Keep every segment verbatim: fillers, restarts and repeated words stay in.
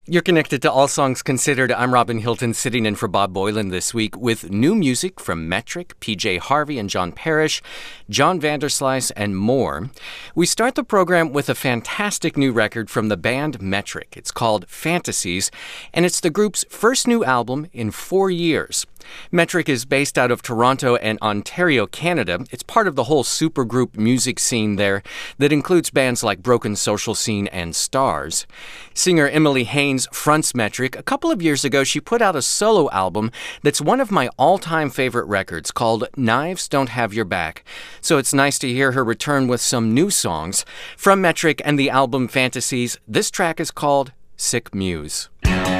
You're connected to All Songs Considered. I'm Robin Hilton, sitting in for Bob Boylan this week with new music from Metric, P J Harvey and John Parrish, John Vanderslice, and more. We start the program with a fantastic new record from the band Metric. It's called Fantasies, and it's the group's first new album in four years. Metric is based out of Toronto and Ontario, Canada. It's part of the whole supergroup music scene there that includes bands like Broken Social Scene and Stars. Singer Emily Haynes fronts Metric. A couple of years ago, she put out a solo album that's one of my all-time favorite records called Knives Don't Have Your Back. So it's nice to hear her return with some new songs. From Metric and the album Fantasies, this track is called Sick Muse.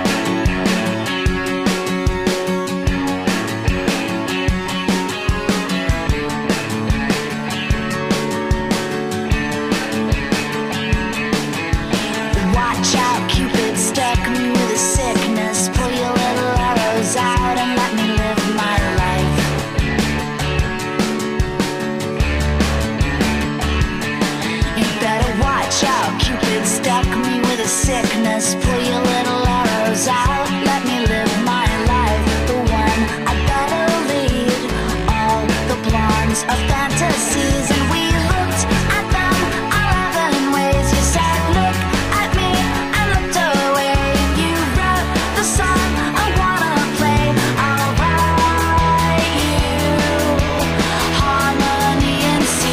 Sickness, pull your little arrows out. Let me live my life, the one I gotta lead. All the blondes of fantasies, and we looked at them eleven ways. You said, look at me, I looked away. You wrote the song I wanna play. I'll write you harmony and C.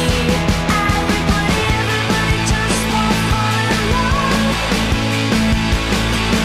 Everybody, everybody just won't fall in love.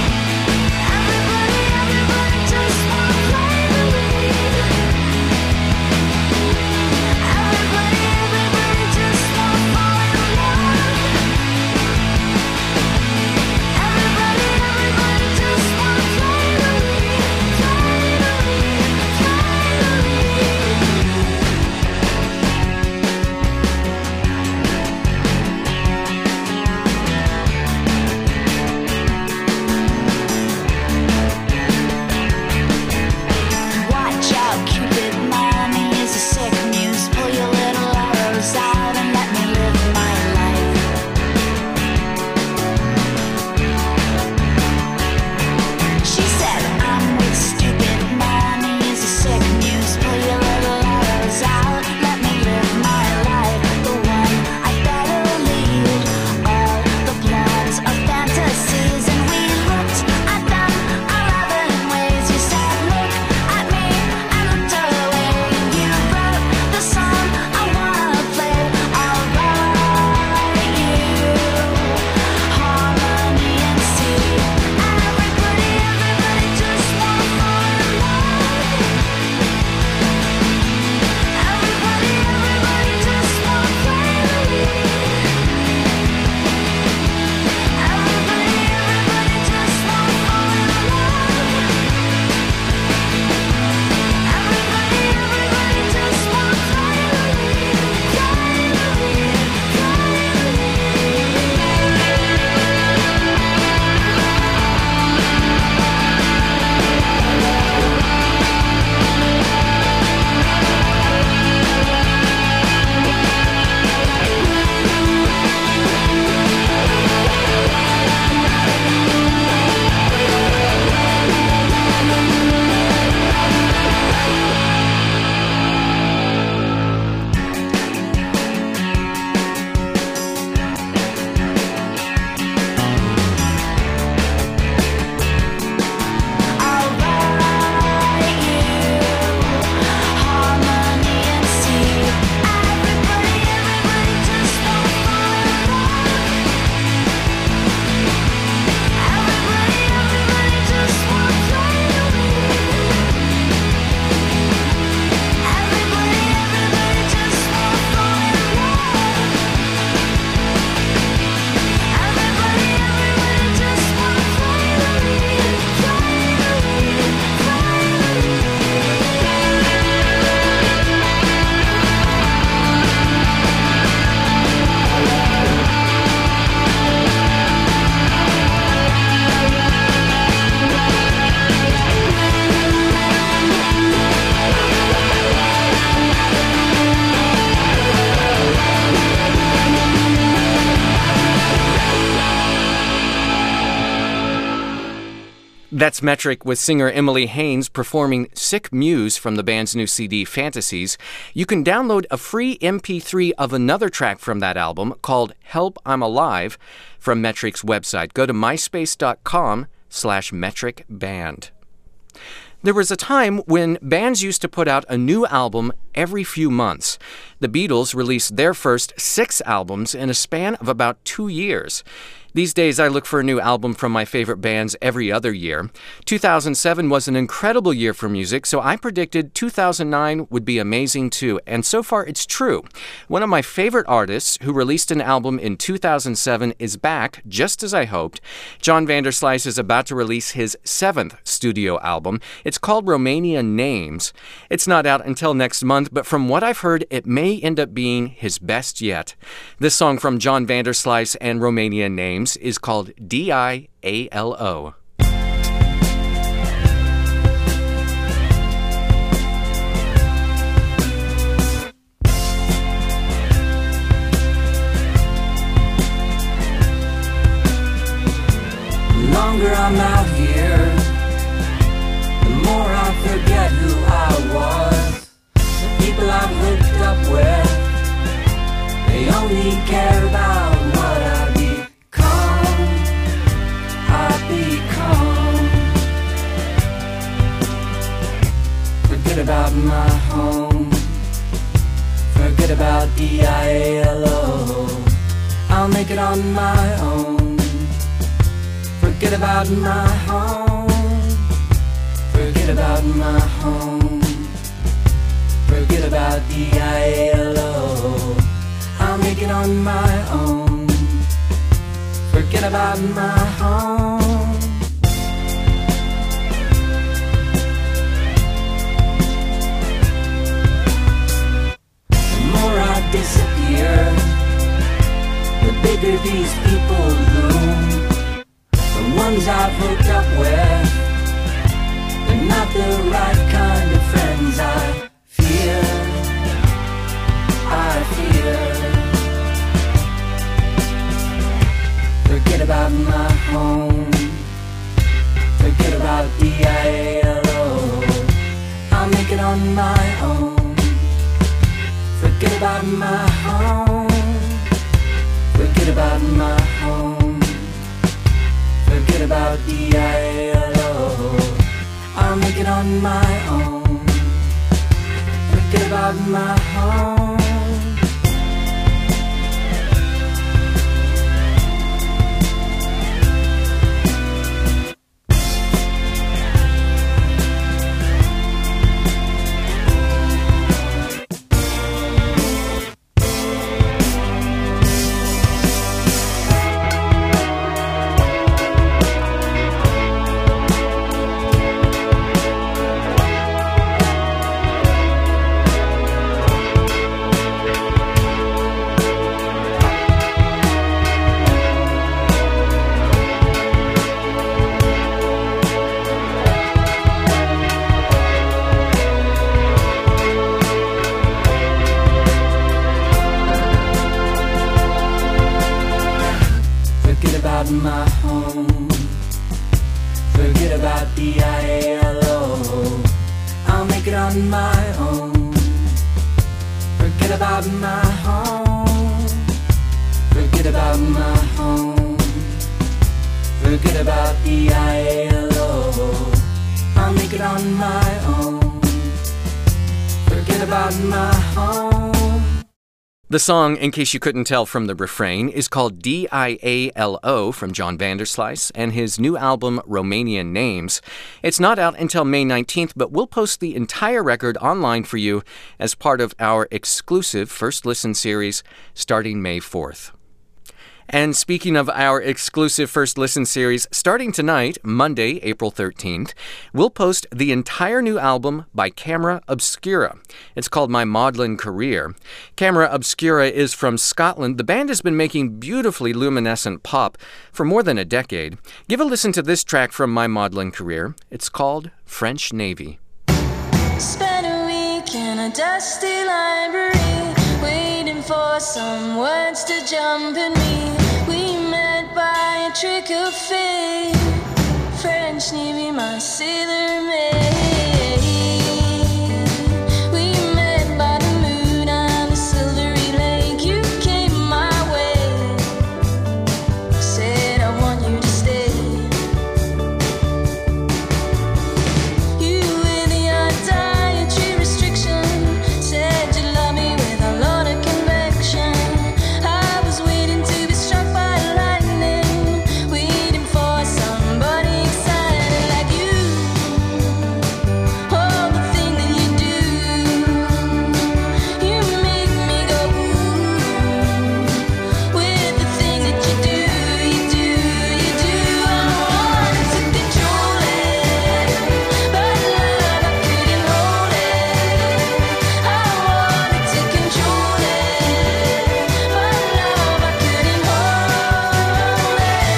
That's Metric with singer Emily Haines performing Sick Muse from the band's new C D, Fantasies. You can download a free M P three of another track from that album called Help I'm Alive from Metric's website. Go to myspace.com slash Metric Band. There was a time when bands used to put out a new album every few months. The Beatles released their first six albums in a span of about two years. These days, I look for a new album from my favorite bands every other year. two thousand seven was an incredible year for music, so I predicted two thousand nine would be amazing too, and so far it's true. One of my favorite artists who released an album in two thousand seven is back, just as I hoped. John Vanderslice is about to release his seventh studio album. It's called Romanian Names. It's not out until next month, but from what I've heard, it may end up being his best yet. This song from John Vanderslice and Romanian Names is called D I A L O. The longer I'm out here, the more I forget who I was. The people I've hooked up with, they only care about what I Forget about my home, forget about D I A L O. I'll make it on my own. Forget about my home, forget about my home, forget about D I A L O. I'll make it on my own. Forget about my home. Disappear, the bigger these people loom. The ones I've hooked up with, they're not the right kind of friends. I fear, I fear. Forget about my home, forget about D I A L O. I'll make it on my own. Forget about my home, forget about my home, forget about D I A L O. I'll make it on my own. Forget about my home. My home, forget about D I A L O. I'll make it on my own. Forget about my home, forget about my home, forget about D I A L O. I'll make it on my own. Forget about my home. The song, in case you couldn't tell from the refrain, is called D I A L O from John Vanderslice and his new album, Romanian Names. It's not out until May nineteenth, but we'll post the entire record online for you as part of our exclusive First Listen series starting May fourth. And speaking of our exclusive First Listen series, starting tonight, Monday, April thirteenth, we'll post the entire new album by Camera Obscura. It's called My Maudlin Career. Camera Obscura is from Scotland. The band has been making beautifully luminescent pop for more than a decade. Give a listen to this track from My Maudlin Career. It's called French Navy. Spent a week in a dusty library, waiting for some words to jump in me. We met by a trick of fate. French Navy me my sailor maid. We met by the moon and the silvery lake. You came my way, said I want you to stay. You with your dietary restriction said you love me with a lot of conviction. I was waiting to be struck by lightning, waiting for somebody excited like you. Oh, the thing that you do, you make me go ooh. With the thing that you do, you do, you do. I wanted to control it, but love, I couldn't hold it. I wanted to control it, but love, I couldn't hold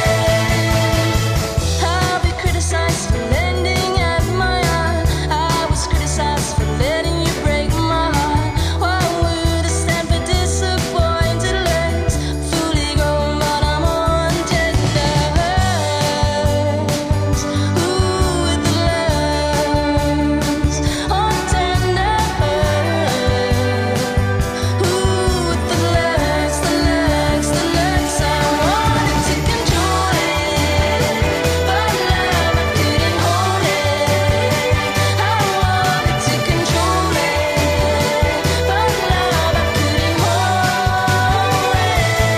it. I'll be criticized for lending at my heart. I was criticized for letting you break my heart. Why would I stand for disappointed legs? Fully grown, but I'm on tender hooks. Ooh, with the legs on tender hooks. Ooh, with the legs, the legs, the legs. I wanted to control it, but love, I couldn't hold it. I wanted to control it, but love, I couldn't hold it.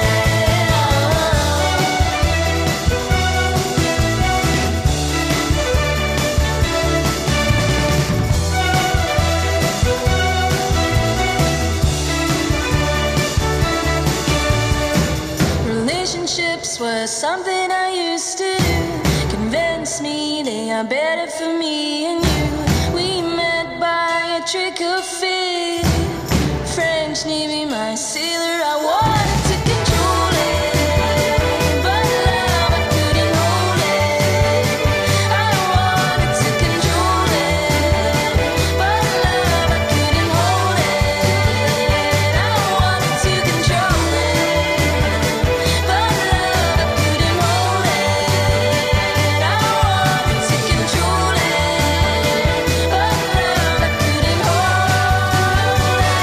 Relationships were something I used to do. Convince me they are better for me and you. We met by a trick of fate. French Navy, my sailor. I wanted to control it, but love, I couldn't hold it. I wanted to control it, but love, I couldn't hold it. I wanted to control it, but love, I couldn't hold it. I wanted to control it, but love, I couldn't hold it.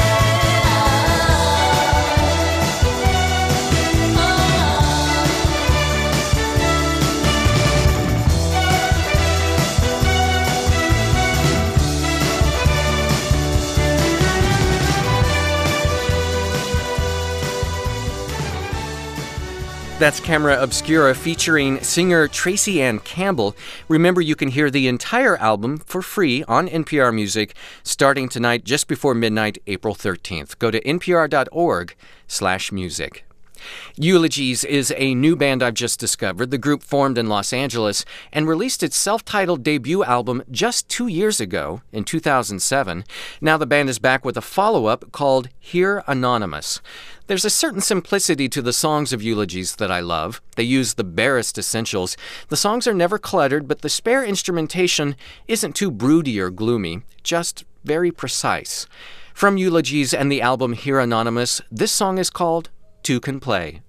That's Camera Obscura featuring singer Tracy Ann Campbell. Remember, you can hear the entire album for free on N P R Music starting tonight just before midnight, April thirteenth. Go to npr.org slash music. Eulogies is a new band I've just discovered. The group formed in Los Angeles and released its self-titled debut album just two years ago, in two thousand seven. Now the band is back with a follow-up called Here Anonymous. There's a certain simplicity to the songs of Eulogies that I love. They use the barest essentials. The songs are never cluttered, but the spare instrumentation isn't too broody or gloomy, just very precise. From Eulogies and the album Here Anonymous, this song is called Two Can Play.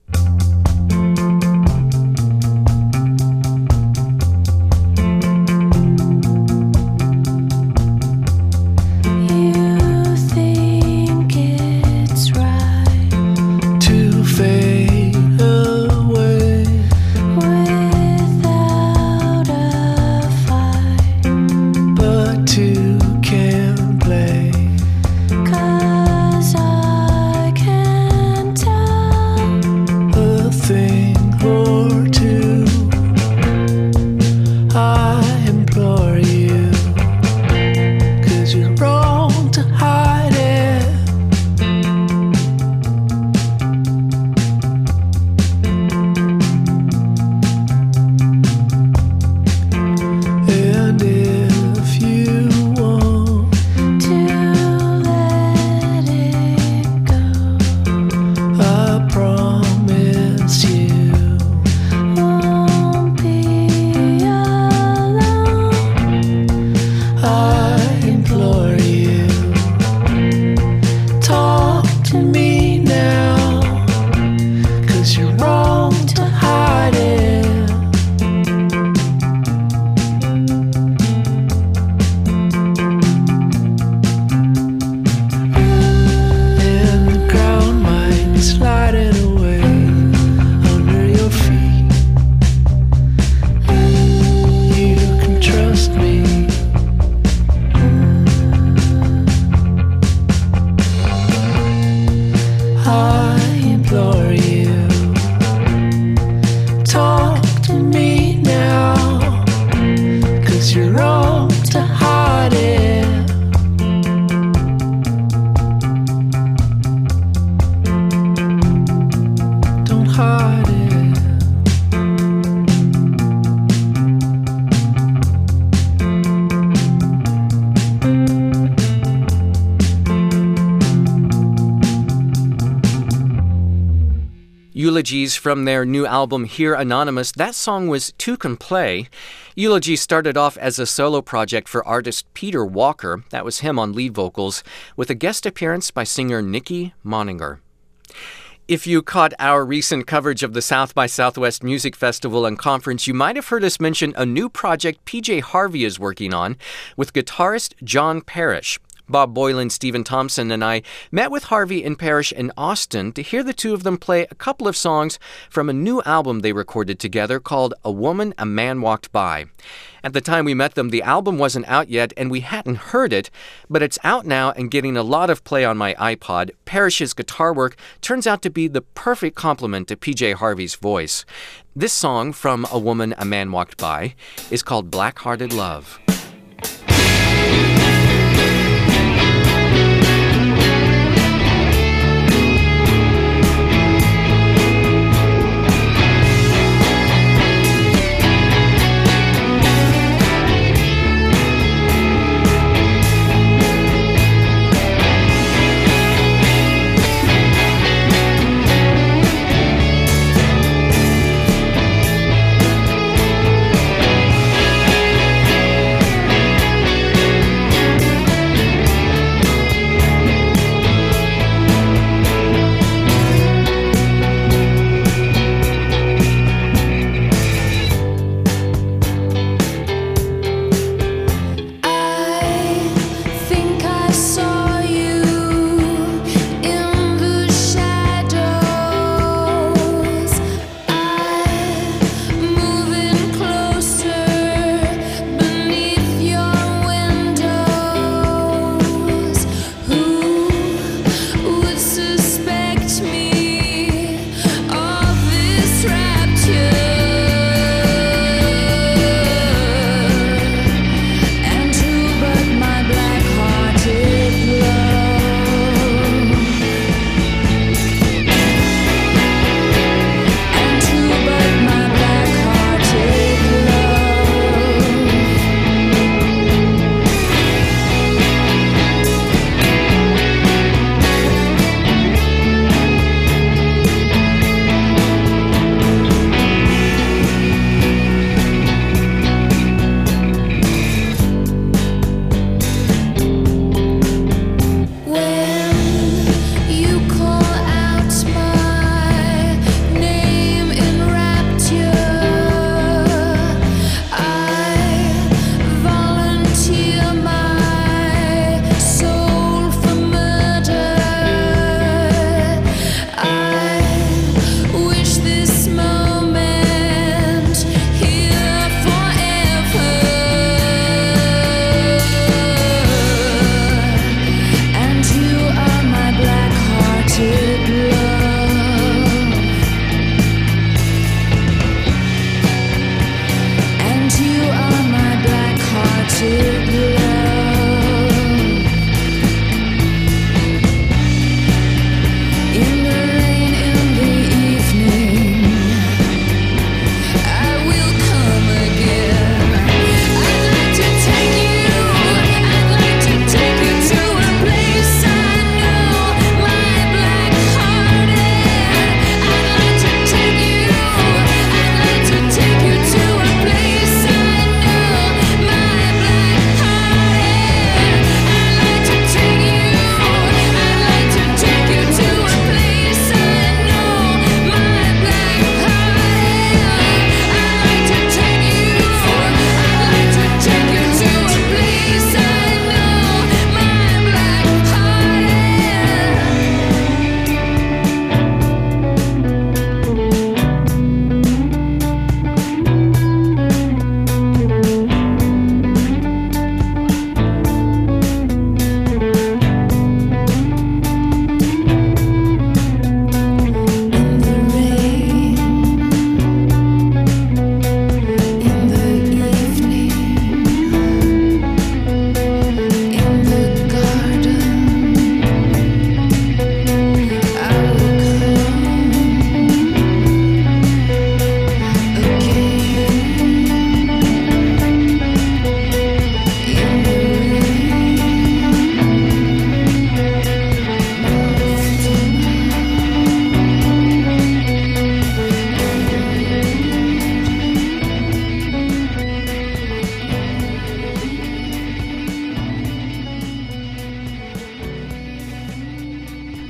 Cause I can tell Eulogies from their new album Here Anonymous. That song was Two Can Play. Eulogies started off as a solo project for artist Peter Walker. That was him on lead vocals, with a guest appearance by singer Nikki Moninger. If you caught our recent coverage of the South by Southwest Music Festival and Conference, you might have heard us mention a new project P J Harvey is working on with guitarist John Parrish. Bob Boilen, Stephen Thompson, and I met with Harvey and Parrish in Austin to hear the two of them play a couple of songs from a new album they recorded together called A Woman, a Man Walked By. At the time we met them, the album wasn't out yet and we hadn't heard it, but it's out now and getting a lot of play on my iPod. Parrish's guitar work turns out to be the perfect complement to P J Harvey's voice. This song from A Woman, a Man Walked By is called Black-Hearted Love.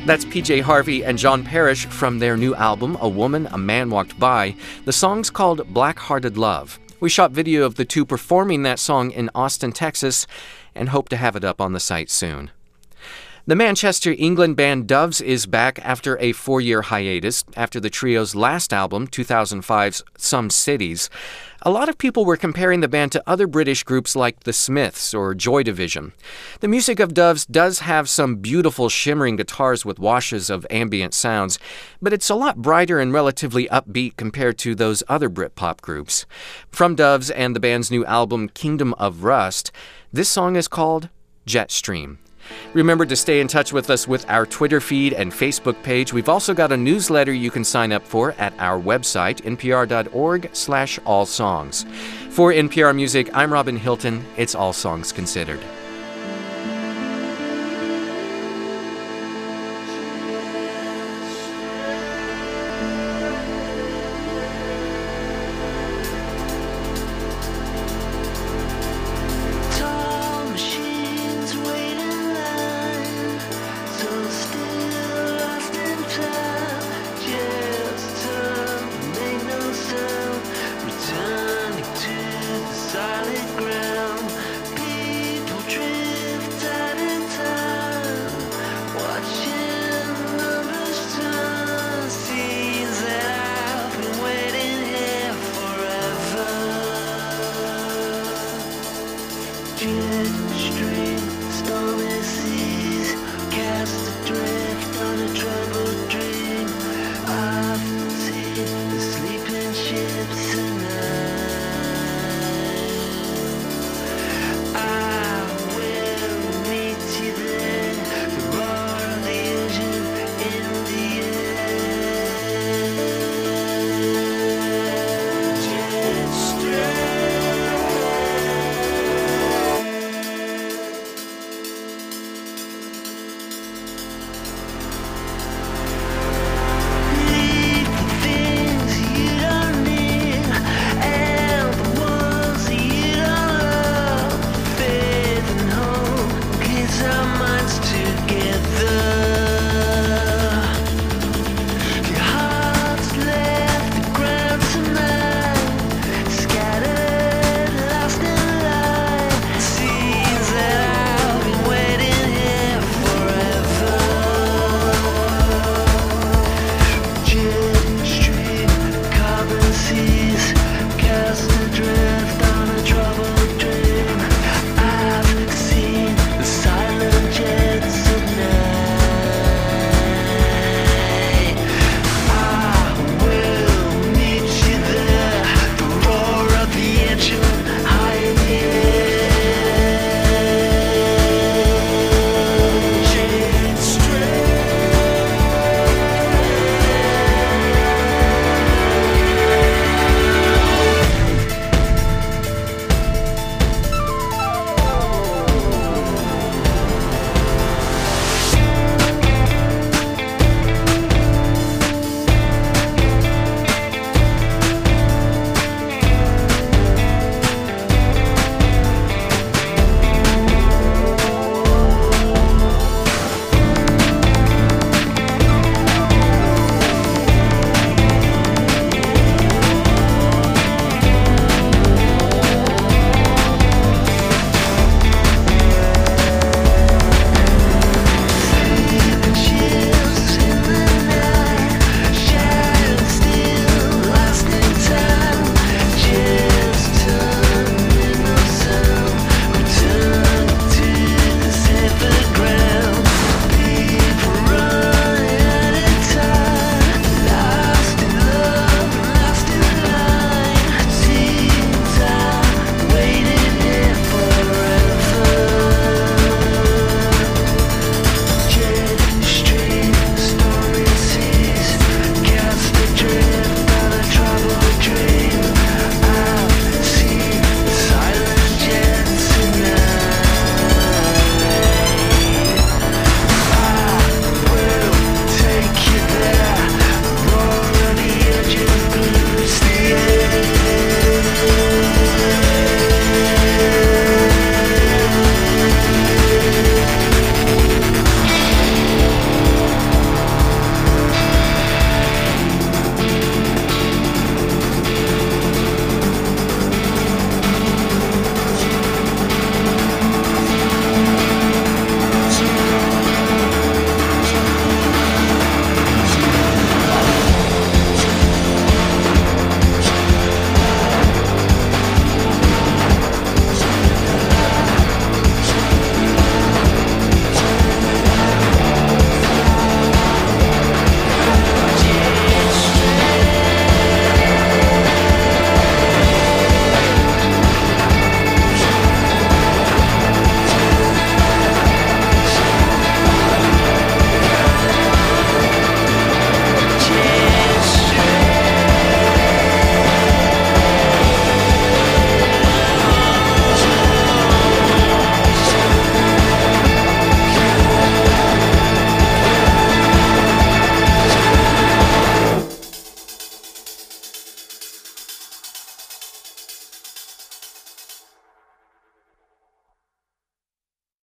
That's P J Harvey and John Parrish from their new album, A Woman, a Man Walked By. The song's called Black-Hearted Love. We shot video of the two performing that song in Austin, Texas, and hope to have it up on the site soon. The Manchester, England band Doves is back after a four-year hiatus after the trio's last album, two thousand five's Some Cities. A lot of people were comparing the band to other British groups like The Smiths or Joy Division. The music of Doves does have some beautiful shimmering guitars with washes of ambient sounds, but it's a lot brighter and relatively upbeat compared to those other Britpop groups. From Doves and the band's new album, Kingdom of Rust, this song is called Jetstream. Remember to stay in touch with us with our Twitter feed and Facebook page. We've also got a newsletter you can sign up for at our website, npr.org slash all songs. For N P R Music, I'm Robin Hilton. It's All Songs Considered. Jetstream.